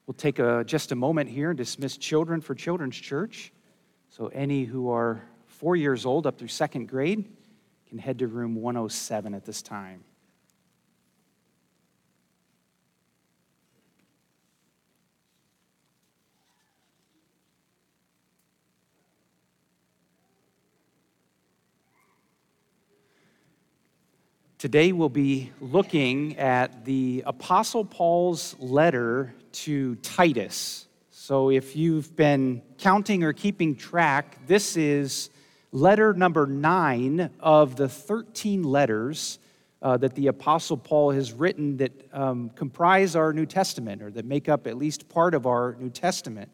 We'll take just a moment here and dismiss children for Children's Church. So any who are 4 years old up through second grade can head to room 107 at this time. Today we'll be looking at the Apostle Paul's letter to Titus. So if you've been counting or keeping track, this is letter number 9 of the 13 letters that the Apostle Paul has written that comprise our New Testament, or that make up at least part of our New Testament.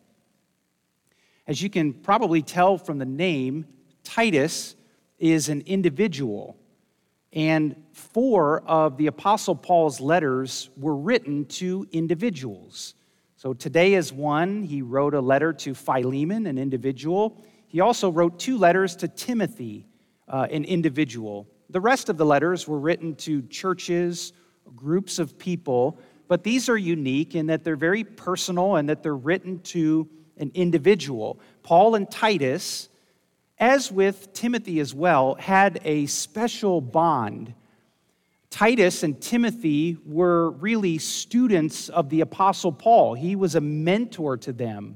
As you can probably tell from the name, Titus is an individual. And 4 of the Apostle Paul's letters were written to individuals. So today is one. He wrote a letter to Philemon, an individual. He also wrote 2 letters to Timothy, an individual. The rest of the letters were written to churches, groups of people, but these are unique in that they're very personal and that they're written to an individual. Paul and Titus, as with Timothy as well, had a special bond. Titus and Timothy were really students of the Apostle Paul. He was a mentor to them.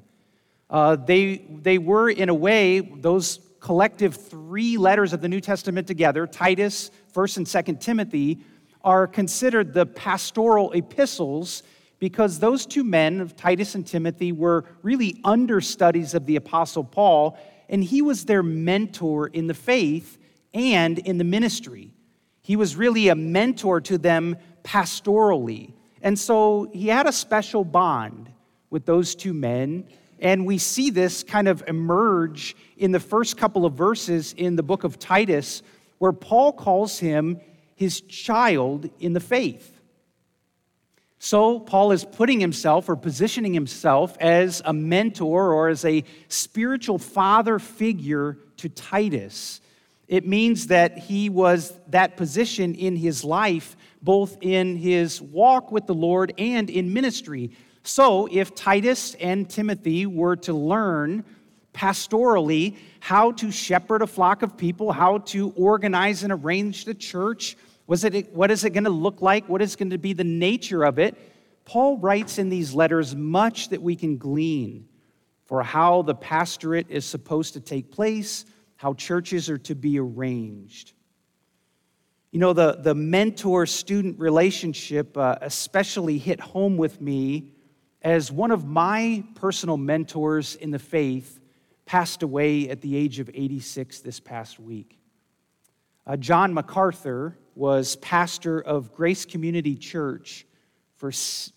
They were, in a way, those collective 3 letters of the New Testament together, Titus, 1st and 2nd Timothy, are considered the pastoral epistles because those 2 men, of Titus and Timothy, were really understudies of the Apostle Paul, and he was their mentor in the faith and in the ministry. He was really a mentor to them pastorally. And so he had a special bond with those 2 men, and we see this kind of emerge in the first couple of verses in the book of Titus, where Paul calls him his child in the faith. So Paul is putting himself or positioning himself as a mentor or as a spiritual father figure to Titus. It means that he was that position in his life, both in his walk with the Lord and in ministry. So if Titus and Timothy were to learn pastorally how to shepherd a flock of people, how to organize and arrange the church, what is it going to look like? What is going to be the nature of it? Paul writes in these letters much that we can glean for how the pastorate is supposed to take place, how churches are to be arranged. You know, the mentor-student relationship especially hit home with me as one of my personal mentors in the faith passed away at the age of 86 this past week. John MacArthur was pastor of Grace Community Church for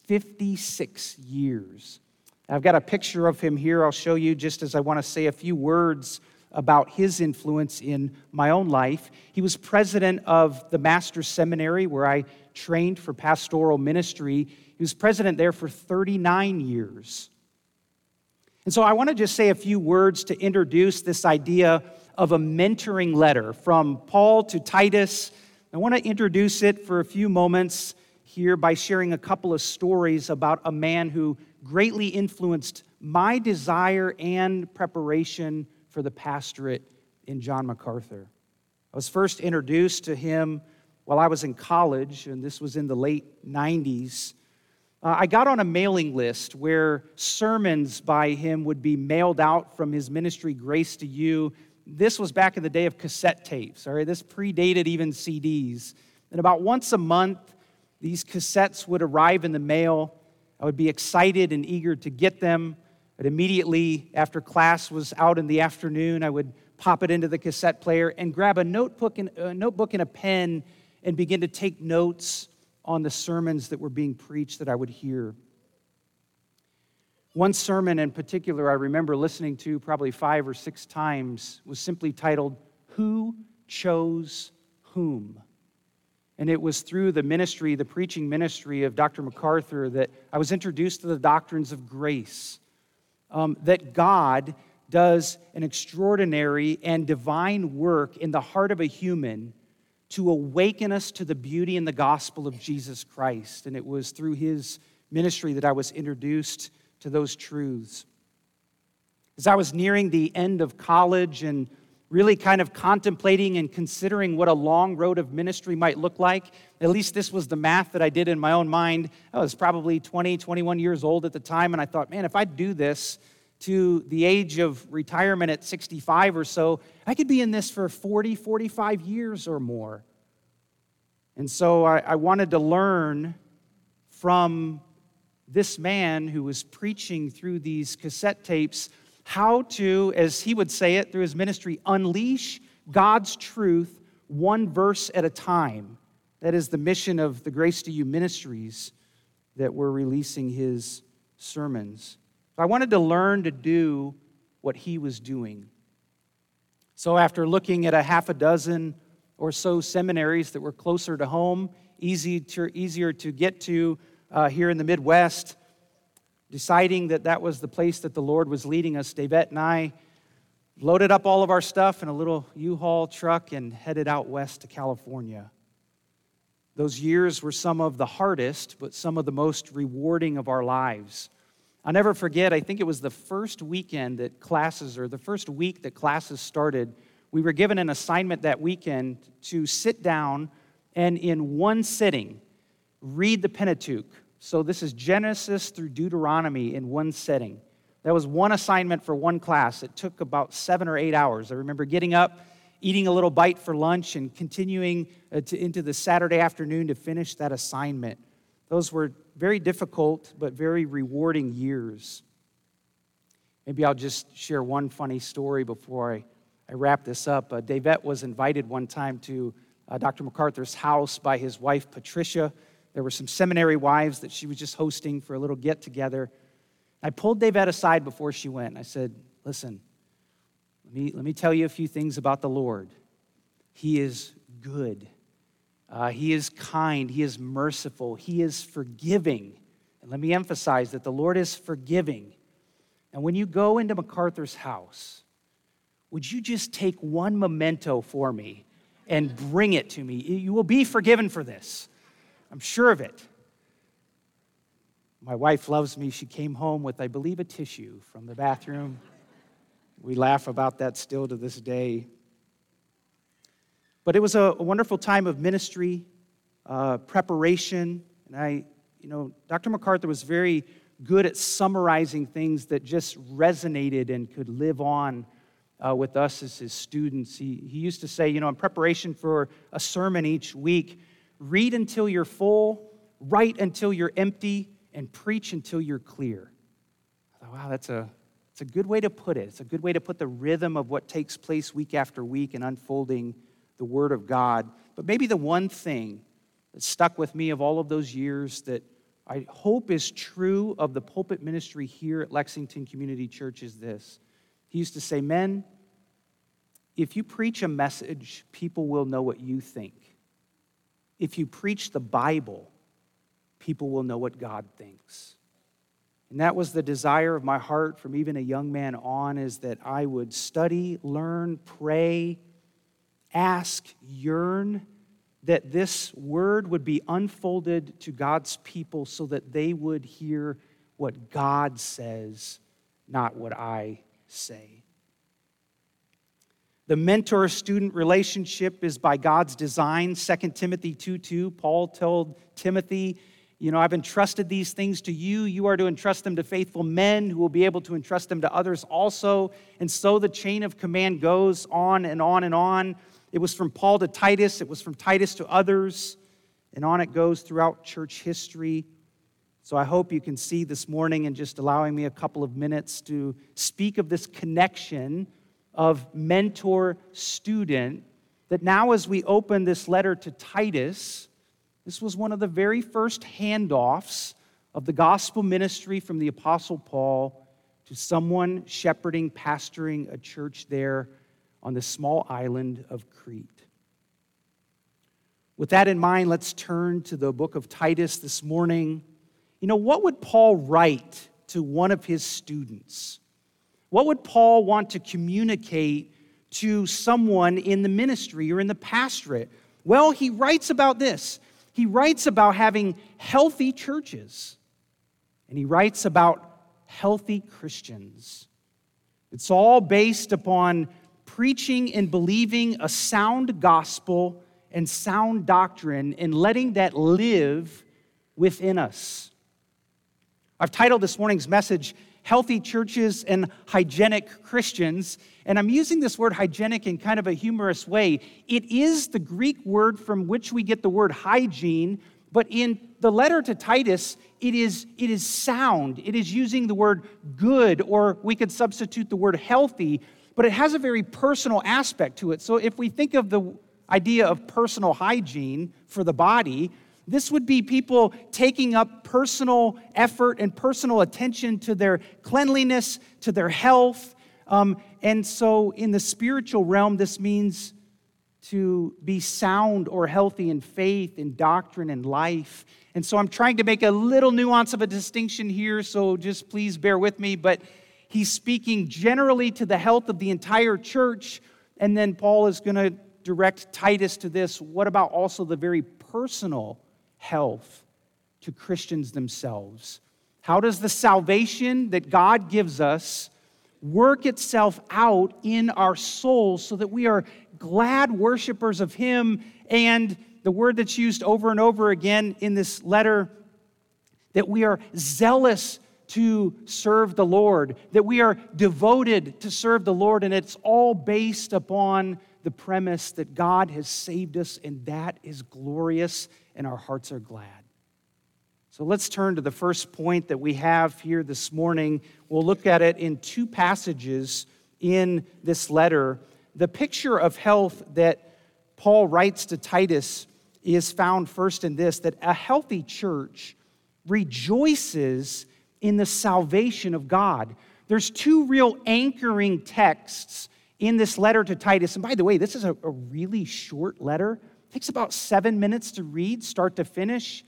56 years. I've got a picture of him here I'll show you just as I want to say a few words about his influence in my own life. He was president of the Master's Seminary where I trained for pastoral ministry. He was president there for 39 years. And so I want to just say a few words to introduce this idea of a mentoring letter from Paul to Titus. I want to introduce it for a few moments here by sharing a couple of stories about a man who greatly influenced my desire and preparation for the pastorate in John MacArthur. I was first introduced to him while I was in college, and this was in the late 90s. I got on a mailing list where sermons by him would be mailed out from his ministry, Grace to You. This was back in the day of cassette tapes, all right? This predated even CDs. And about once a month, these cassettes would arrive in the mail. I would be excited and eager to get them. But immediately after class was out in the afternoon, I would pop it into the cassette player and grab a notebook and a pen and begin to take notes on the sermons that were being preached that I would hear. One sermon in particular I remember listening to probably 5 or 6 times was simply titled, Who Chose Whom? And it was through the ministry, the preaching ministry of Dr. MacArthur that I was introduced to the doctrines of grace, that God does an extraordinary and divine work in the heart of a human to awaken us to the beauty and the gospel of Jesus Christ. And it was through his ministry that I was introduced to those truths. As I was nearing the end of college and really kind of contemplating and considering what a long road of ministry might look like, at least this was the math that I did in my own mind. I was probably 20, 21 years old at the time, and I thought, man, if I do this to the age of retirement at 65 or so, I could be in this for 40, 45 years or more. And so I wanted to learn from this man who was preaching through these cassette tapes how to, as he would say it through his ministry, unleash God's truth one verse at a time. That is the mission of the Grace to You Ministries that we're releasing his sermons. So I wanted to learn to do what he was doing. So after looking at a half a dozen or so seminaries that were closer to home, easier to get to here in the Midwest, deciding that that was the place that the Lord was leading us, Davette and I loaded up all of our stuff in a little U-Haul truck and headed out west to California. Those years were some of the hardest, but some of the most rewarding of our lives. I'll never forget, I think it was the first weekend that classes, or the first week that classes started, we were given an assignment that weekend to sit down and in one sitting, read the Pentateuch. So this is Genesis through Deuteronomy in one setting. That was one assignment for one class. It took about 7 or 8 hours. I remember getting up, eating a little bite for lunch, and continuing into the Saturday afternoon to finish that assignment. Those were very difficult but very rewarding years. Maybe I'll just share one funny story before I wrap this up. Davette was invited one time to Dr. MacArthur's house by his wife, Patricia. There were some seminary wives that she was just hosting for a little get-together. I pulled Davette aside before she went. I said, listen, let me tell you a few things about the Lord. He is good. He is kind. He is merciful. He is forgiving. And let me emphasize that the Lord is forgiving. And when you go into MacArthur's house, would you just take one memento for me and bring it to me? You will be forgiven for this. I'm sure of it. My wife loves me. She came home with, I believe, a tissue from the bathroom. We laugh about that still to this day. But it was a wonderful time of ministry, preparation. And Dr. MacArthur was very good at summarizing things that just resonated and could live on with us as his students. He used to say, in preparation for a sermon each week, read until you're full, write until you're empty, and preach until you're clear. I thought, wow, it's a good way to put it. It's a good way to put the rhythm of what takes place week after week in unfolding the Word of God. But maybe the one thing that stuck with me of all of those years that I hope is true of the pulpit ministry here at Lexington Community Church is this. He used to say, men, if you preach a message, people will know what you think. If you preach the Bible, people will know what God thinks. And that was the desire of my heart from even a young man on, is that I would study, learn, pray, ask, yearn, that this word would be unfolded to God's people so that they would hear what God says, not what I say. The mentor-student relationship is by God's design. 2 Timothy 2:2, Paul told Timothy, I've entrusted these things to you. You are to entrust them to faithful men who will be able to entrust them to others also. And so the chain of command goes on and on and on. It was from Paul to Titus. It was from Titus to others. And on it goes throughout church history. So I hope you can see this morning, and just allowing me a couple of minutes to speak of this connection of mentor-student, that now as we open this letter to Titus, this was one of the very first handoffs of the gospel ministry from the Apostle Paul to someone shepherding, pastoring a church there on the small island of Crete. With that in mind, let's turn to the book of Titus this morning. What would Paul write to one of his students? What would Paul want to communicate to someone in the ministry or in the pastorate? Well, he writes about this. He writes about having healthy churches. And he writes about healthy Christians. It's all based upon preaching and believing a sound gospel and sound doctrine and letting that live within us. I've titled this morning's message, Healthy Churches and Hygienic Christians, and I'm using this word hygienic in kind of a humorous way. It is the Greek word from which we get the word hygiene, but in the letter to Titus, it is sound. It is using the word good, or we could substitute the word healthy, but it has a very personal aspect to it. So if we think of the idea of personal hygiene for the body, this would be people taking up personal effort and personal attention to their cleanliness, to their health. And so in the spiritual realm, this means to be sound or healthy in faith, in doctrine, and life. And so I'm trying to make a little nuance of a distinction here, so just please bear with me. But he's speaking generally to the health of the entire church, and then Paul is going to direct Titus to this. What about also the very personal health to Christians themselves? How does the salvation that God gives us work itself out in our souls so that we are glad worshipers of Him? And the word that's used over and over again in this letter, that we are zealous to serve the Lord, that we are devoted to serve the Lord, and it's all based upon the premise that God has saved us, and that is glorious, and our hearts are glad. So let's turn to the first point that we have here this morning. We'll look at it in two passages in this letter. The picture of health that Paul writes to Titus is found first in this, that a healthy church rejoices in the salvation of God. There's two real anchoring texts in this letter to Titus. And by the way, this is a really short letter. It takes about 7 minutes to read, start to finish.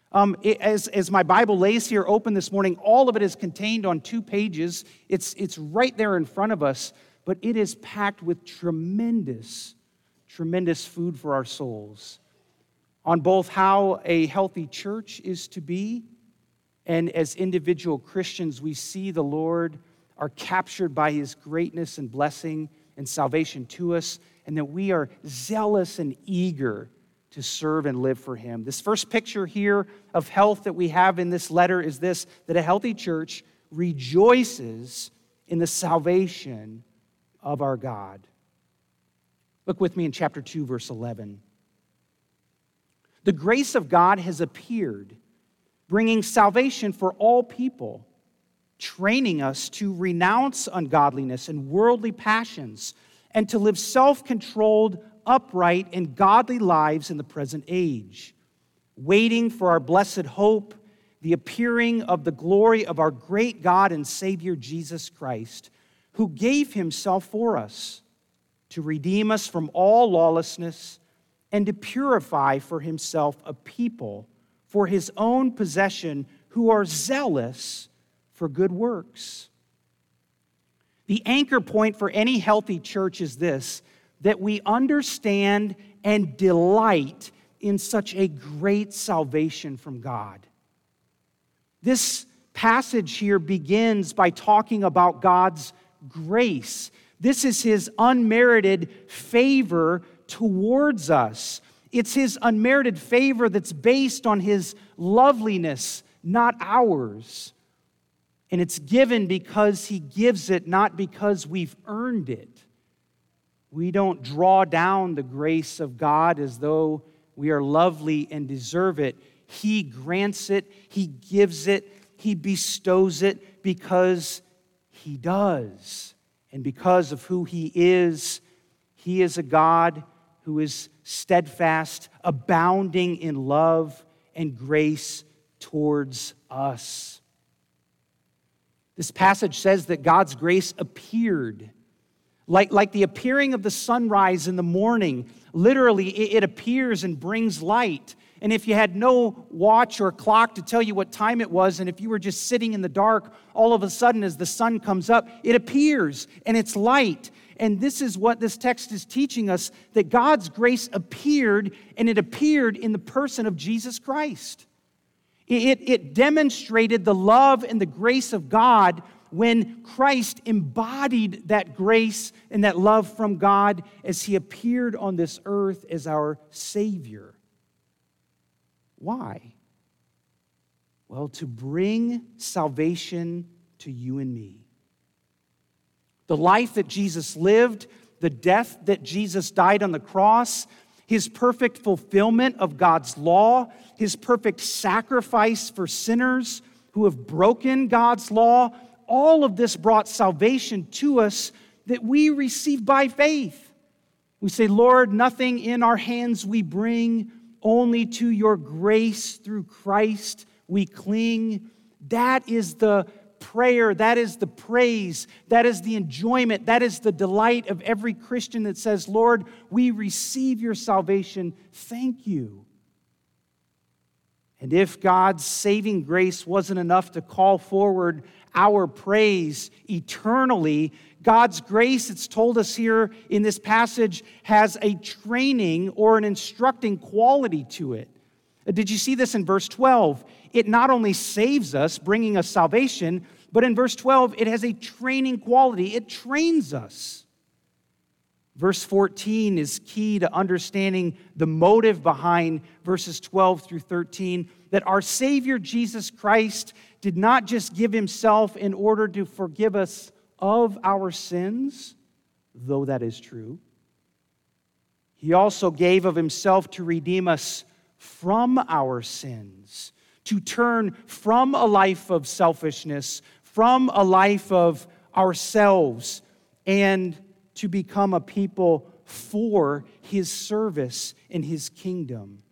As my Bible lays here open this morning, all of it is contained on 2 pages. It's right there in front of us, but it is packed with tremendous food for our souls on both how a healthy church is to be, and as individual Christians, we see the Lord are captured by His greatness and blessing and salvation to us, and that we are zealous and eager to serve and live for Him. This first picture here of health that we have in this letter is this, that a healthy church rejoices in the salvation of our God. Look with me in chapter 2, verse 11. The grace of God has appeared, bringing salvation for all people, training us to renounce ungodliness and worldly passions, and to live self-controlled, upright, and godly lives in the present age, waiting for our blessed hope, the appearing of the glory of our great God and Savior Jesus Christ, who gave Himself for us to redeem us from all lawlessness and to purify for Himself a people for His own possession who are zealous for good works. The anchor point for any healthy church is this, that we understand and delight in such a great salvation from God. This passage here begins by talking about God's grace. This is His unmerited favor towards us. It's His unmerited favor that's based on His loveliness, not ours. And it's given because He gives it, not because we've earned it. We don't draw down the grace of God as though we are lovely and deserve it. He grants it, He gives it, He bestows it because He does. And because of who He is a God who is steadfast, abounding in love and grace towards us. This passage says that God's grace appeared. Like the appearing of the sunrise in the morning. Literally, it appears and brings light. And if you had no watch or clock to tell you what time it was, and if you were just sitting in the dark, all of a sudden as the sun comes up, it appears and it's light. And this is what this text is teaching us, that God's grace appeared, and it appeared in the person of Jesus Christ. It demonstrated the love and the grace of God when Christ embodied that grace and that love from God as he appeared on this earth as our Savior. Why? Well, to bring salvation to you and me. The life that Jesus lived, the death that Jesus died on the cross, his perfect fulfillment of God's law, his perfect sacrifice for sinners who have broken God's law, all of this brought salvation to us that we receive by faith. We say, Lord, nothing in our hands we bring, only to your grace through Christ we cling. That is the prayer, that is the praise, that is the enjoyment, that is the delight of every Christian that says, Lord, we receive your salvation. Thank you. And if God's saving grace wasn't enough to call forward our praise eternally, God's grace, it's told us here in this passage, has a training or an instructing quality to it. Did you see this in verse 12? It not only saves us, bringing us salvation, but in verse 12, it has a training quality. It trains us. Verse 14 is key to understanding the motive behind verses 12 through 13, that our Savior Jesus Christ did not just give himself in order to forgive us of our sins, though that is true. He also gave of himself to redeem us from our sins, to turn from a life of selfishness, from a life of ourselves, and to become a people for his service in his kingdom.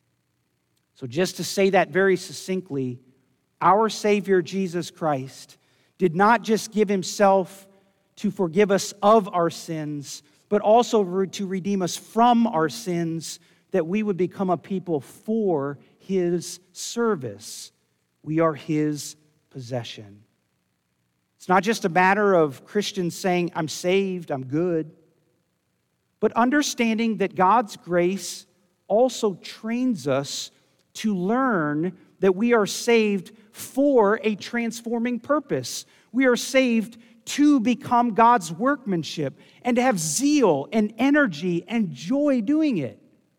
So just to say that very succinctly, our Savior Jesus Christ did not just give himself to forgive us of our sins, but also to redeem us from our sins, that we would become a people for his service. We are his possession. It's not just a matter of Christians saying, I'm saved, I'm good, but understanding that God's grace also trains us to learn that we are saved for a transforming purpose. We are saved to become God's workmanship and to have zeal and energy and joy doing it.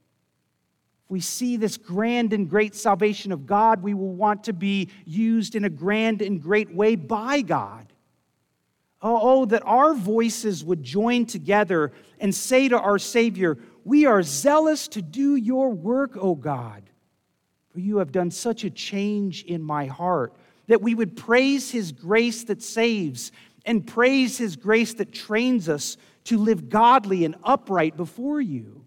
If we see this grand and great salvation of God, we will want to be used in a grand and great way by God. Oh, that our voices would join together and say to our Savior, we are zealous to do your work, O God, for you have done such a change in my heart. That we would praise his grace that saves and praise his grace that trains us to live godly and upright before you.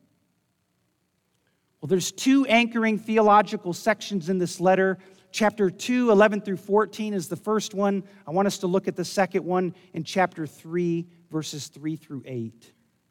Well, there's two anchoring theological sections in this letter. Chapter 2, 11 through 14 is the first one. I want us to look at the second one in chapter 3, verses 3 through 8.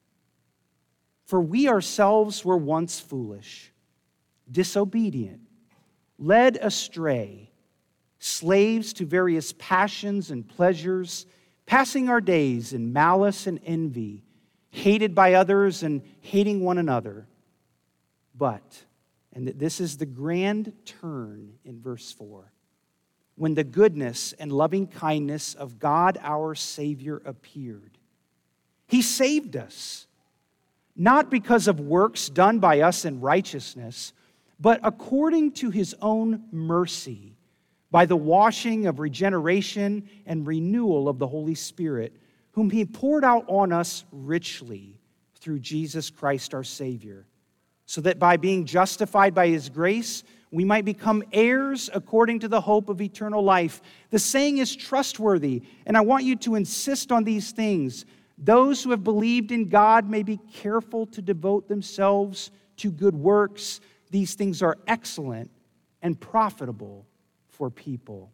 For we ourselves were once foolish, disobedient, led astray, slaves to various passions and pleasures, passing our days in malice and envy, hated by others and hating one another. But, and this is the grand turn in verse 4, when the goodness and loving kindness of God our Savior appeared, he saved us, not because of works done by us in righteousness, but according to his own mercy, by the washing of regeneration and renewal of the Holy Spirit, whom he poured out on us richly through Jesus Christ our Savior, so that by being justified by his grace, we might become heirs according to the hope of eternal life. The saying is trustworthy, and I want you to insist on these things. Those who have believed in God may be careful to devote themselves to good works. These things are excellent and profitable for people.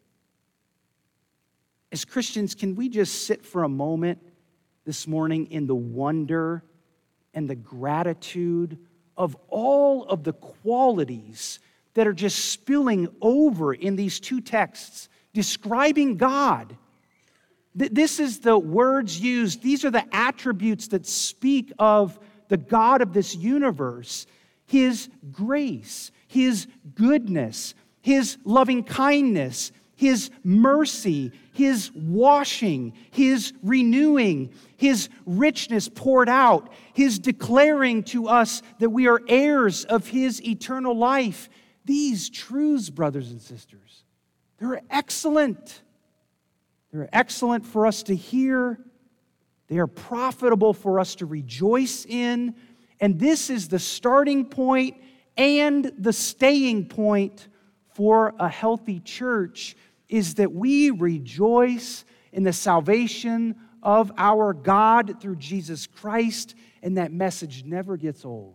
As Christians, can we just sit for a moment this morning in the wonder and the gratitude of all of the qualities that are just spilling over in these two texts describing God? This is the words used. These are the attributes that speak of the God of this universe. His grace, his goodness, His loving kindness, His mercy, His washing, His renewing, His richness poured out, His declaring to us that we are heirs of His eternal life. These truths, brothers and sisters, they're excellent. They're excellent for us to hear. They are profitable for us to rejoice in. And this is the starting point and the staying point for a healthy church, is that we rejoice in the salvation of our God through Jesus Christ, and that message never gets old.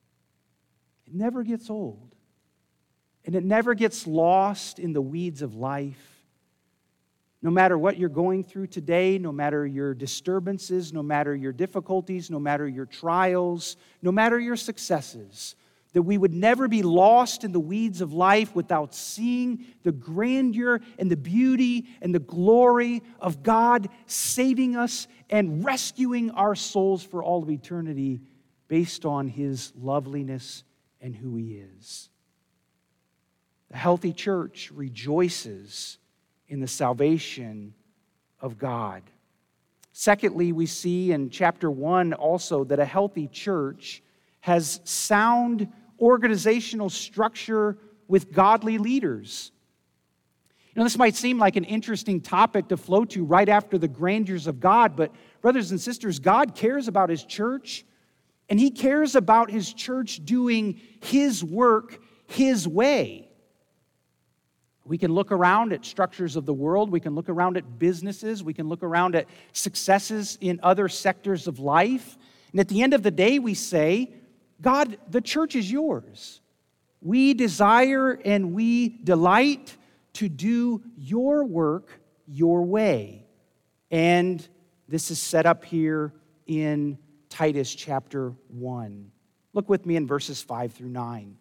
It never gets old. And it never gets lost in the weeds of life. No matter what you're going through today, no matter your disturbances, no matter your difficulties, no matter your trials, no matter your successes, that we would never be lost in the weeds of life without seeing the grandeur and the beauty and the glory of God saving us and rescuing our souls for all of eternity based on His loveliness and who He is. The healthy church rejoices in the salvation of God. Secondly, we see in chapter 1 also that a healthy church has sound organizational structure with godly leaders. This might seem like an interesting topic to flow to right after the grandeurs of God, but brothers and sisters, God cares about His church, and He cares about His church doing His work His way. We can look around at structures of the world. We can look around at businesses. We can look around at successes in other sectors of life. And at the end of the day, we say, God, the church is yours. We desire and we delight to do your work your way. And this is set up here in Titus chapter 1. Look with me in verses 5 through 9.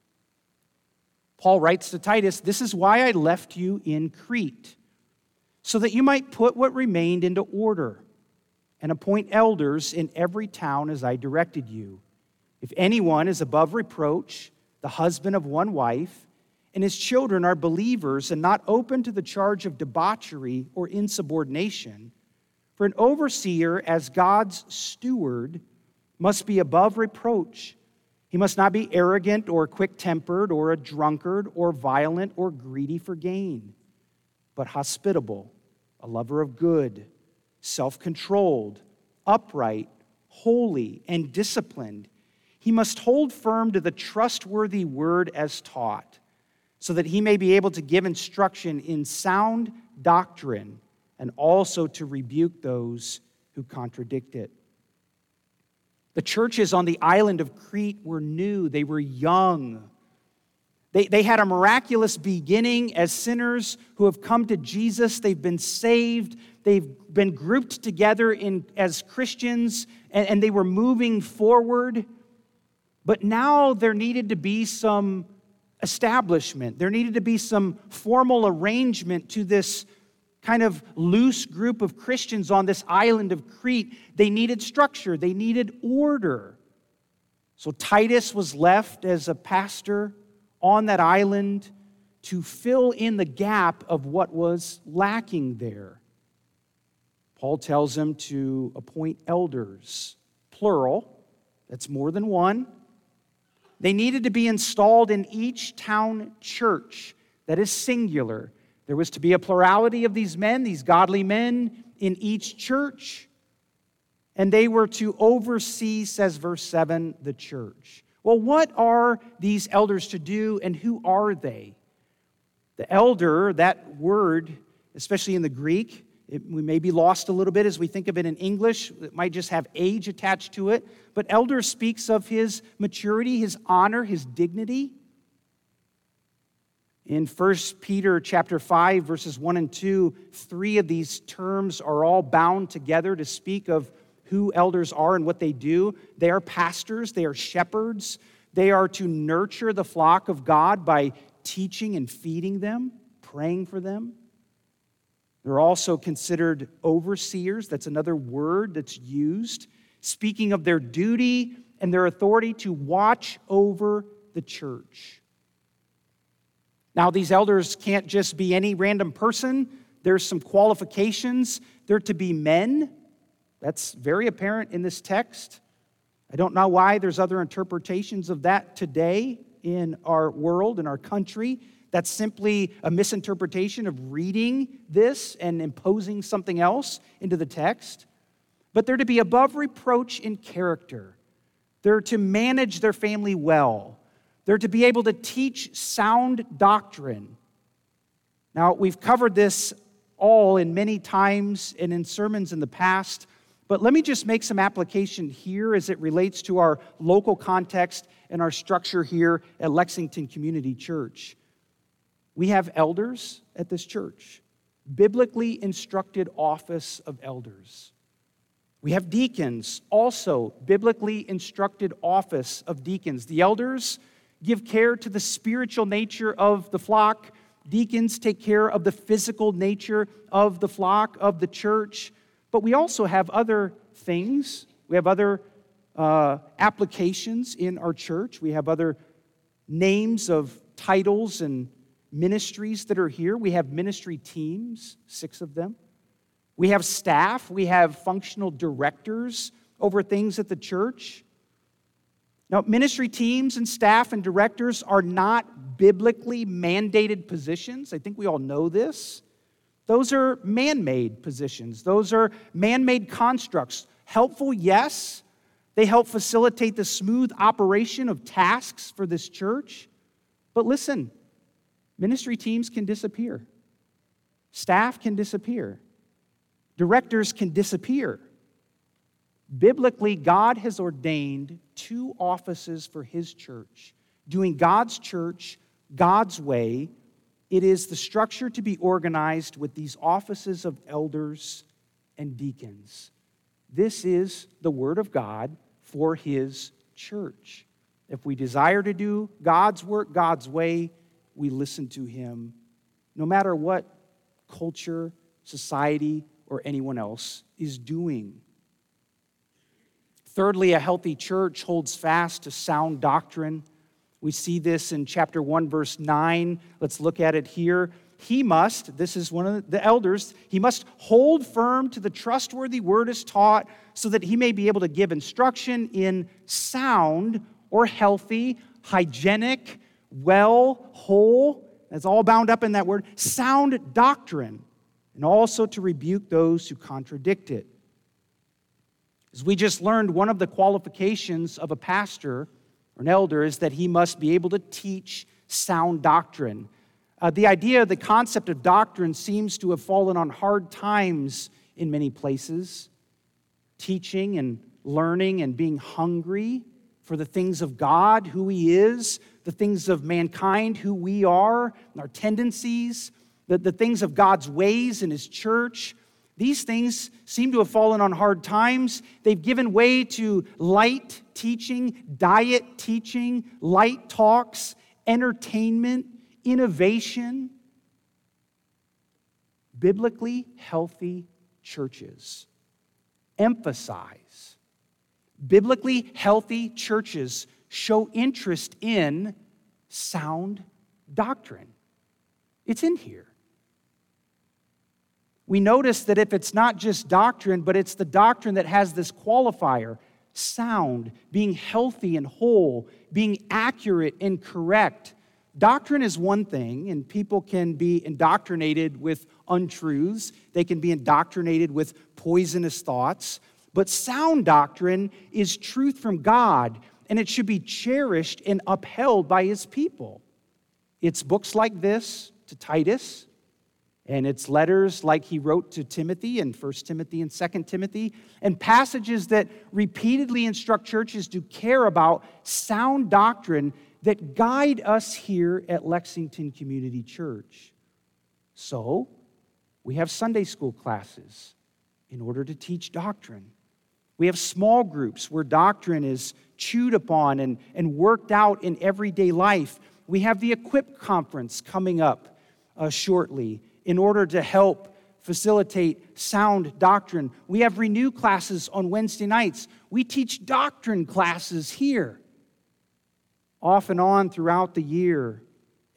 Paul writes to Titus, "This is why I left you in Crete, so that you might put what remained into order and appoint elders in every town as I directed you. If anyone is above reproach, the husband of one wife, and his children are believers and not open to the charge of debauchery or insubordination, for an overseer as God's steward must be above reproach. He must not be arrogant or quick-tempered or a drunkard or violent or greedy for gain, but hospitable, a lover of good, self-controlled, upright, holy, and disciplined. He must hold firm to the trustworthy word as taught, so that he may be able to give instruction in sound doctrine and also to rebuke those who contradict it." The churches on the island of Crete were new. They were young. They had a miraculous beginning as sinners who have come to Jesus. They've been saved. They've been grouped together as Christians, and they were moving forward. But now there needed to be some establishment. There needed to be some formal arrangement to this kind of loose group of Christians on this island of Crete. They needed structure. They needed order. So Titus was left as a pastor on that island to fill in the gap of what was lacking there. Paul tells him to appoint elders, plural, that's more than one. They needed to be installed in each town church, that is singular. There was to be a plurality of these men, these godly men, in each church. And they were to oversee, says verse 7, the church. Well, what are these elders to do, and who are they? The elder, that word, especially in the Greek, we may be lost a little bit as we think of it in English. It might just have age attached to it. But elder speaks of his maturity, his honor, his dignity. In 1 Peter chapter 5, verses 1 and 2, 3 of these terms are all bound together to speak of who elders are and what they do. They are pastors, they are shepherds. They are to nurture the flock of God by teaching and feeding them, praying for them. They're also considered overseers. That's another word that's used, speaking of their duty and their authority to watch over the church. Now, these elders can't just be any random person. There's some qualifications. They're to be men. That's very apparent in this text. I don't know why there's other interpretations of that today in our world, in our country. That's simply a misinterpretation of reading this and imposing something else into the text. But they're to be above reproach in character. They're to manage their family well. They're to be able to teach sound doctrine. Now, we've covered this all in many times and in sermons in the past, but let me just make some application here as it relates to our local context and our structure here at Lexington Community Church. We have elders at this church, biblically instructed office of elders. We have deacons, also biblically instructed office of deacons. The elders give care to the spiritual nature of the flock. Deacons take care of the physical nature of the flock, of the church. But we also have other things. We have other applications in our church. We have other names of titles and ministries that are here. We have ministry teams, 6 of them. We have staff. We have functional directors over things at the church. Now, ministry teams and staff and directors are not biblically mandated positions. I think we all know this. Those are man-made positions. Those are man-made constructs. Helpful, yes. They help facilitate the smooth operation of tasks for this church. But listen, ministry teams can disappear. Staff can disappear. Directors can disappear. Biblically, God has ordained 2 offices for His church. Doing God's church God's way, it is the structure to be organized with these offices of elders and deacons. This is the Word of God for His church. If we desire to do God's work God's way, we listen to Him, no matter what culture, society, or anyone else is doing. Thirdly, a healthy church holds fast to sound doctrine. We see this in chapter 1, verse 9. Let's look at it here. This is one of the elders, he must hold firm to the trustworthy word as taught, so that he may be able to give instruction in sound or healthy, hygienic, well, whole, that's all bound up in that word, sound doctrine, and also to rebuke those who contradict it. As we just learned, one of the qualifications of a pastor or an elder is that he must be able to teach sound doctrine. The concept of doctrine seems to have fallen on hard times in many places. Teaching and learning and being hungry for the things of God, who He is, the things of mankind, who we are, and our tendencies, the things of God's ways in His church. These things seem to have fallen on hard times. They've given way to light teaching, diet teaching, light talks, entertainment, innovation. Biblically healthy churches emphasize. Biblically healthy churches show interest in sound doctrine. It's in here. We notice that if it's not just doctrine, but it's the doctrine that has this qualifier, sound, being healthy and whole, being accurate and correct. Doctrine is one thing, and people can be indoctrinated with untruths. They can be indoctrinated with poisonous thoughts. But sound doctrine is truth from God, and it should be cherished and upheld by His people. It's books like this to Titus, and it's letters like he wrote to Timothy in 1 Timothy and 2 Timothy, and passages that repeatedly instruct churches to care about sound doctrine that guide us here at Lexington Community Church. So, we have Sunday school classes in order to teach doctrine. We have small groups where doctrine is chewed upon and worked out in everyday life. We have the Equip Conference coming up shortly in order to help facilitate sound doctrine. We have Renew classes on Wednesday nights. We teach doctrine classes here, off and on throughout the year.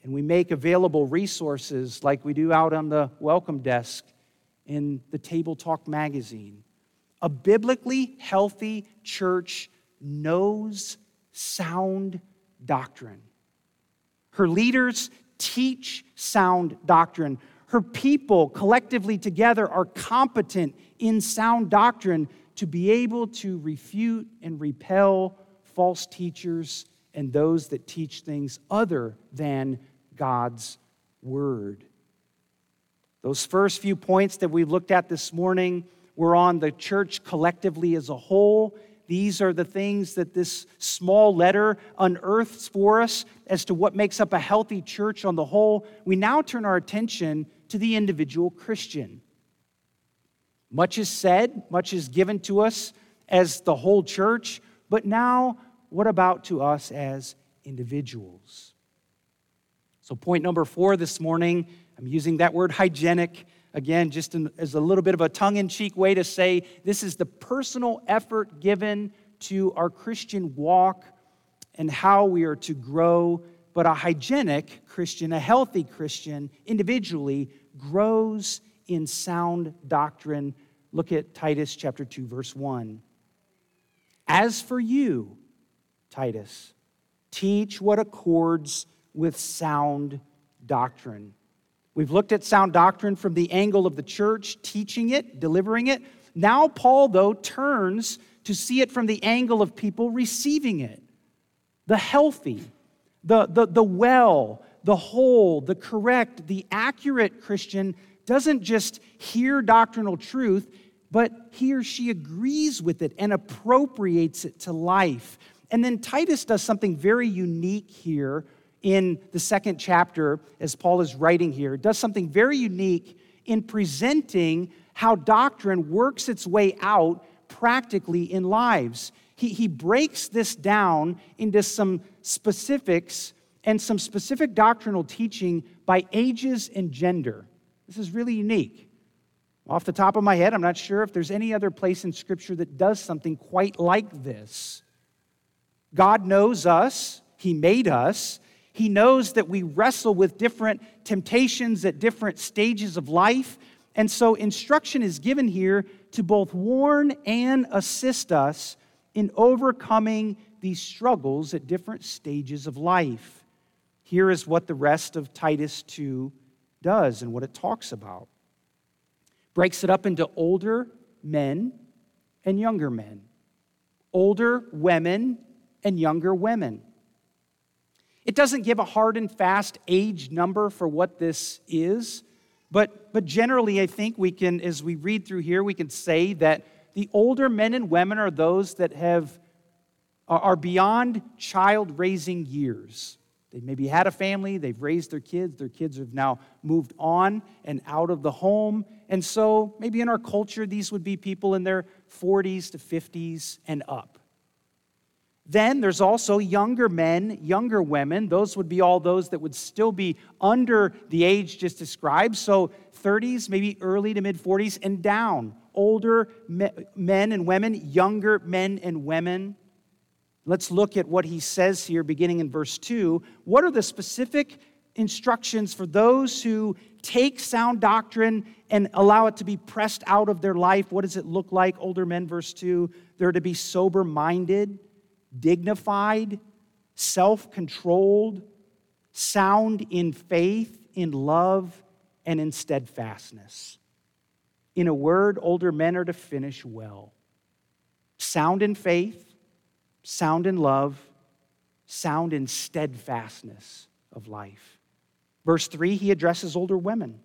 and we make available resources like we do out on the welcome desk in the Table Talk magazine. A biblically healthy church knows sound doctrine. Her leaders teach sound doctrine. Her people collectively together are competent in sound doctrine to be able to refute and repel false teachers and those that teach things other than God's word. Those first few points that we've looked at this morning were on the church collectively as a whole. These are the things that this small letter unearths for us as to what makes up a healthy church on the whole. We now turn our attention to the individual Christian. Much is said, much is given to us as the whole church, but now what about to us as individuals? So point number 4 this morning, I'm using that word hygienic, again, just as a little bit of a tongue-in-cheek way to say this is the personal effort given to our Christian walk and how we are to grow. But a hygienic Christian, a healthy Christian, individually grows in sound doctrine. Look at Titus chapter 2, verse 1. As for you, Titus, teach what accords with sound doctrine. We've looked at sound doctrine from the angle of the church, teaching it, delivering it. Now Paul, though, turns to see it from the angle of people receiving it. The healthy, the well, the whole, the correct, the accurate Christian doesn't just hear doctrinal truth, but he or she agrees with it and appropriates it to life. And then Titus does something very unique here in the second chapter, as Paul is writing here. It does something very unique in presenting how doctrine works its way out practically in lives. He breaks this down into some specifics and some specific doctrinal teaching by ages and gender. This is really unique. Off the top of my head, I'm not sure if there's any other place in Scripture that does something quite like this. God knows us. He made us. He knows that we wrestle with different temptations at different stages of life. And so instruction is given here to both warn and assist us in overcoming these struggles at different stages of life. Here is what the rest of Titus 2 does and what it talks about. Breaks it up into older men and younger men. Older women and younger women. It doesn't give a hard and fast age number for what this is, but generally I think we can, as we read through here, we can say that the older men and women are those that are beyond child-raising years. They maybe had a family, they've raised their kids have now moved on and out of the home. And so maybe in our culture, these would be people in their 40s to 50s and up. Then there's also younger men, younger women. Those would be all those that would still be under the age just described. So 30s, maybe early to mid-40s and down. Older men and women, younger men and women. Let's look at what he says here beginning in verse 2. What are the specific instructions for those who take sound doctrine and allow it to be pressed out of their life? What does it look like? Older men, verse 2, they're to be sober-minded, dignified, self-controlled, sound in faith, in love, and in steadfastness. In a word, older men are to finish well. Sound in faith, sound in love, sound in steadfastness of life. Verse 3, he addresses older women.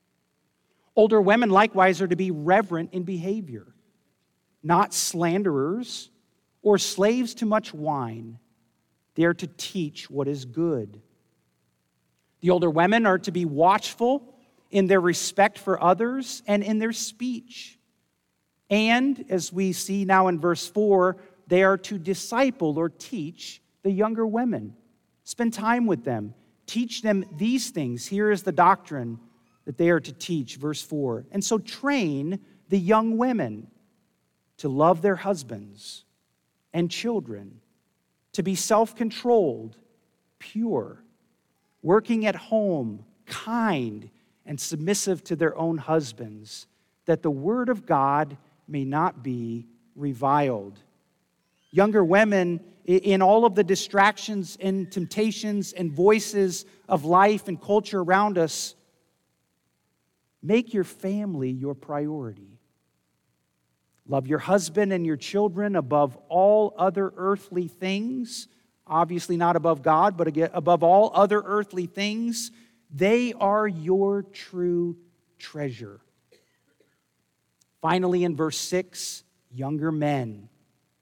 Older women likewise are to be reverent in behavior, not slanderers, or slaves to much wine. They are to teach what is good. The older women are to be watchful in their respect for others and in their speech. And, as we see now in verse 4, they are to disciple or teach the younger women. Spend time with them. Teach them these things. Here is the doctrine that they are to teach, verse 4. And so train the young women to love their husbands and children, to be self-controlled, pure, working at home, kind and submissive to their own husbands, that the word of God may not be reviled. Younger women, in all of the distractions and temptations and voices of life and culture around us, make your family your priority. Love your husband and your children above all other earthly things. Obviously not above God, but again, above all other earthly things. They are your true treasure. Finally, in verse 6, younger men.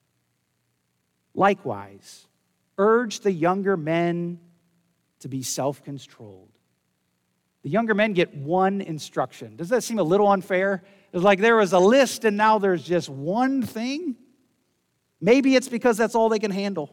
Likewise, urge the younger men to be self-controlled. The younger men get one instruction. Does that seem a little unfair? It's like there was a list and now there's just one thing. Maybe it's because that's all they can handle.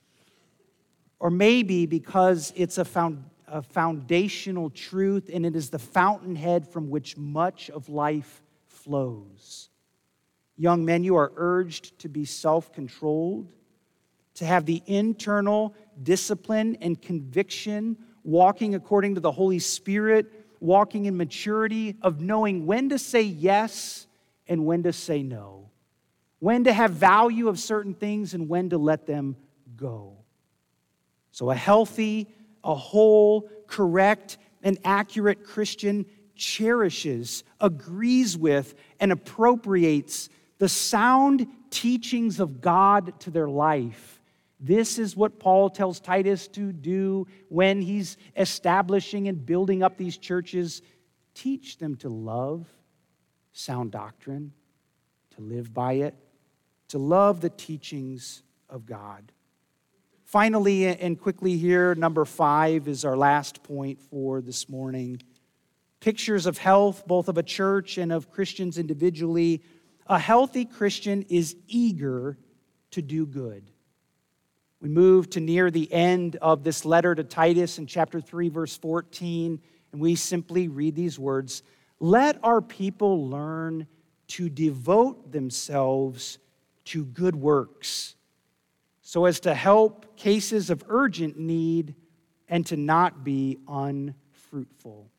Or maybe because it's a foundational truth and it is the fountainhead from which much of life flows. Young men, you are urged to be self-controlled, to have the internal discipline and conviction, walking according to the Holy Spirit, walking in maturity of knowing when to say yes and when to say no, when to have value of certain things and when to let them go. So a healthy, a whole, correct, and accurate Christian cherishes, agrees with, and appropriates the sound teachings of God to their life. This is what Paul tells Titus to do when he's establishing and building up these churches. Teach them to love sound doctrine, to live by it, to love the teachings of God. Finally, and quickly here, number 5 is our last point for this morning. Pictures of health, both of a church and of Christians individually. A healthy Christian is eager to do good. We move to near the end of this letter to Titus in chapter 3, verse 14, and we simply read these words, "Let our people learn to devote themselves to good works, so as to help cases of urgent need and to not be unfruitful."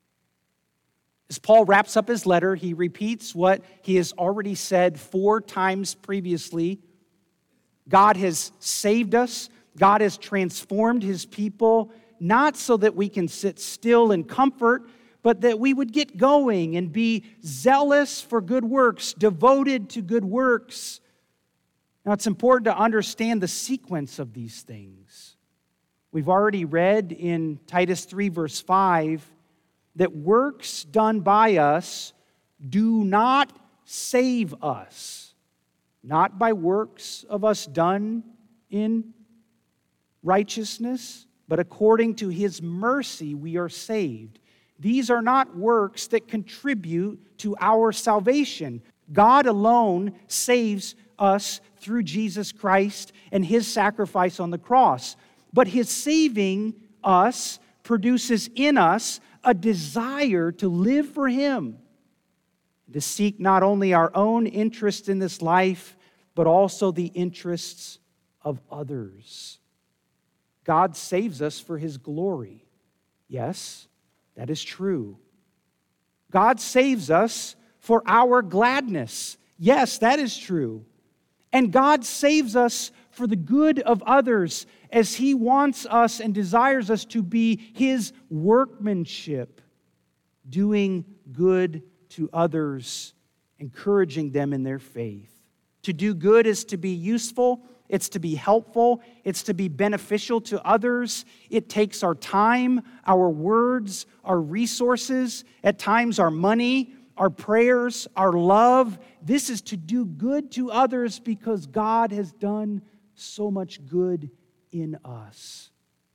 As Paul wraps up his letter, he repeats what he has already said 4 times previously. God has saved us. God has transformed his people, not so that we can sit still in comfort, but that we would get going and be zealous for good works, devoted to good works. Now, it's important to understand the sequence of these things. We've already read in Titus 3, verse 5, that works done by us do not save us. Not by works of us done in righteousness, but according to his mercy we are saved. These are not works that contribute to our salvation. God alone saves us through Jesus Christ and his sacrifice on the cross. But his saving us produces in us a desire to live for him, to seek not only our own interest in this life, but also the interests of others. God saves us for his glory. Yes, that is true. God saves us for our gladness. Yes, that is true. And God saves us for the good of others, as he wants us and desires us to be his workmanship, doing good to others, encouraging them in their faith. To do good is to be useful, it's to be helpful, it's to be beneficial to others. It takes our time, our words, our resources, at times our money, our prayers, our love. This is to do good to others because God has done so much good in us.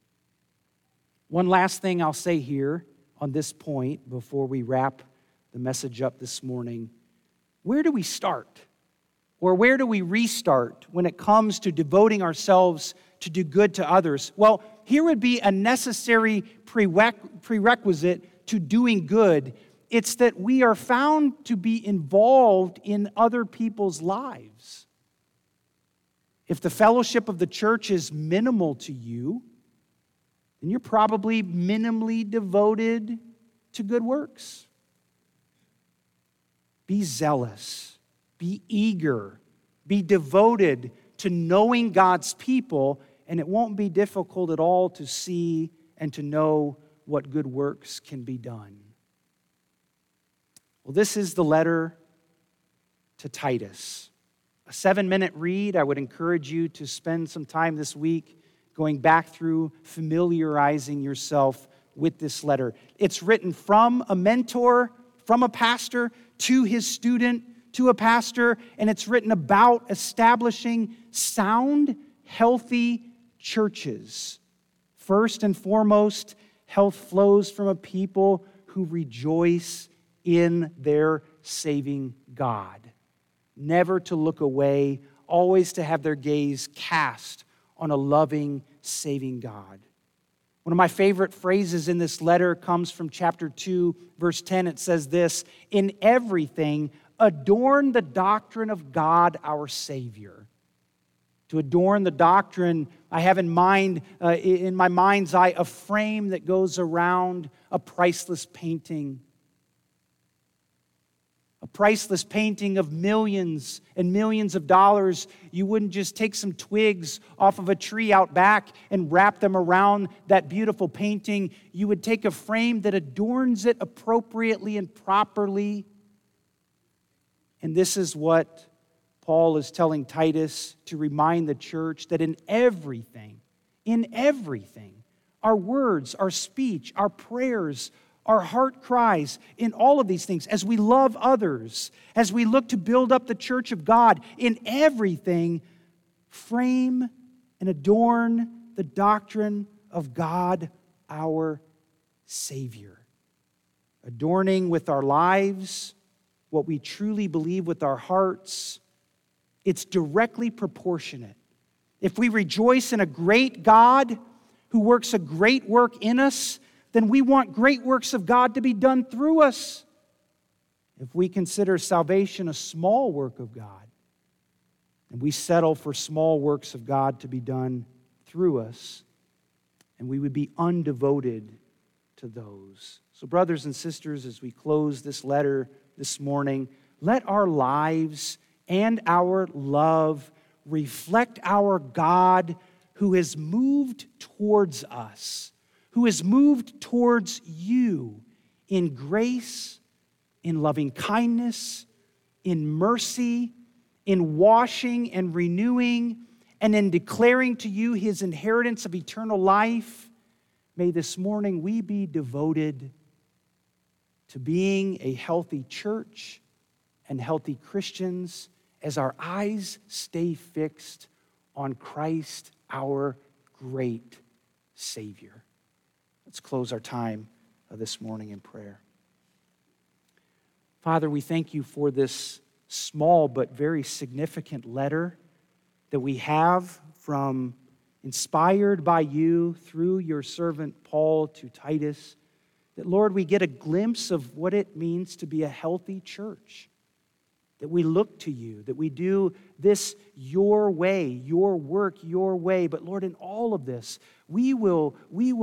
One last thing I'll say here on this point before we wrap the message up this morning. Where do we start? Or where do we restart when it comes to devoting ourselves to do good to others? Well, here would be a necessary prerequisite to doing good. It's that we are found to be involved in other people's lives. If the fellowship of the church is minimal to you, then you're probably minimally devoted to good works. Be zealous, be eager, be devoted to knowing God's people, and it won't be difficult at all to see and to know what good works can be done. Well, this is the letter to Titus. A 7-minute read. I would encourage you to spend some time this week going back through, familiarizing yourself with this letter. It's written from a mentor, from a pastor, to his student, to a pastor, and it's written about establishing sound, healthy churches. First and foremost, health flows from a people who rejoice in their saving God. Never to look away, always to have their gaze cast on a loving, saving God. One of my favorite phrases in this letter comes from chapter 2, verse 10. It says this, "In everything, adorn the doctrine of God our Savior." To adorn the doctrine, I have in mind, in my mind's eye, a frame that goes around a priceless painting. A priceless painting of millions and millions of dollars. You wouldn't just take some twigs off of a tree out back and wrap them around that beautiful painting. You would take a frame that adorns it appropriately and properly. And this is what Paul is telling Titus to remind the church, that in everything, our words, our speech, our prayers, our heart cries, in all of these things, as we love others, as we look to build up the church of God, in everything, frame and adorn the doctrine of God, our Savior. Adorning with our lives what we truly believe with our hearts, it's directly proportionate. If we rejoice in a great God who works a great work in us, then we want great works of God to be done through us. If we consider salvation a small work of God, and we settle for small works of God to be done through us, and we would be undevoted to those. So, brothers and sisters, as we close this letter this morning, let our lives and our love reflect our God who has moved towards us, who has moved towards you in grace, in loving kindness, in mercy, in washing and renewing, and in declaring to you his inheritance of eternal life. May this morning we be devoted to being a healthy church and healthy Christians as our eyes stay fixed on Christ, our great Savior. Let's close our time this morning in prayer. Father, we thank you for this small but very significant letter that we have from, inspired by you through your servant Paul to Titus, that, Lord, we get a glimpse of what it means to be a healthy church, that we look to you, that we do this your way, your work your way. But, Lord, in all of this, we will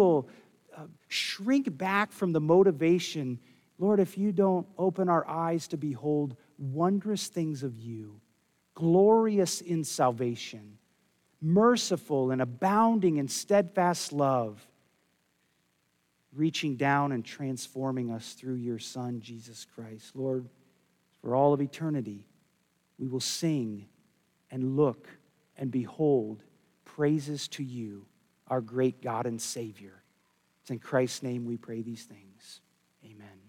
shrink back from the motivation, Lord, if you don't open our eyes to behold wondrous things of you, glorious in salvation, merciful and abounding in steadfast love, reaching down and transforming us through your Son, Jesus Christ. Lord, for all of eternity, we will sing and look and behold praises to you, our great God and Savior. It's in Christ's name we pray these things. Amen.